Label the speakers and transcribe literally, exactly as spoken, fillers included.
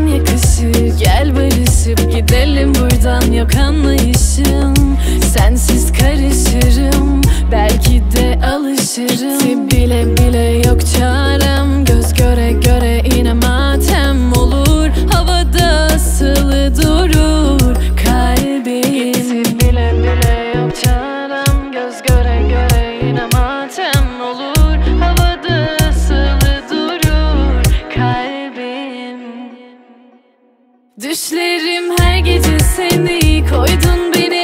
Speaker 1: tam yakışır. Gel barışıp gidelim buradan, yok anlayışım. Sensiz karışırım, belki de alışırım. Bile bile yok çarem, göz göre göre yine matem olur. Havada asılı durur kalbim. Gitti bile bile yok çarem, göz göre göre yine matem olur. Havada asılı durur kalbim. Düşlerim her gece seni, koydun beni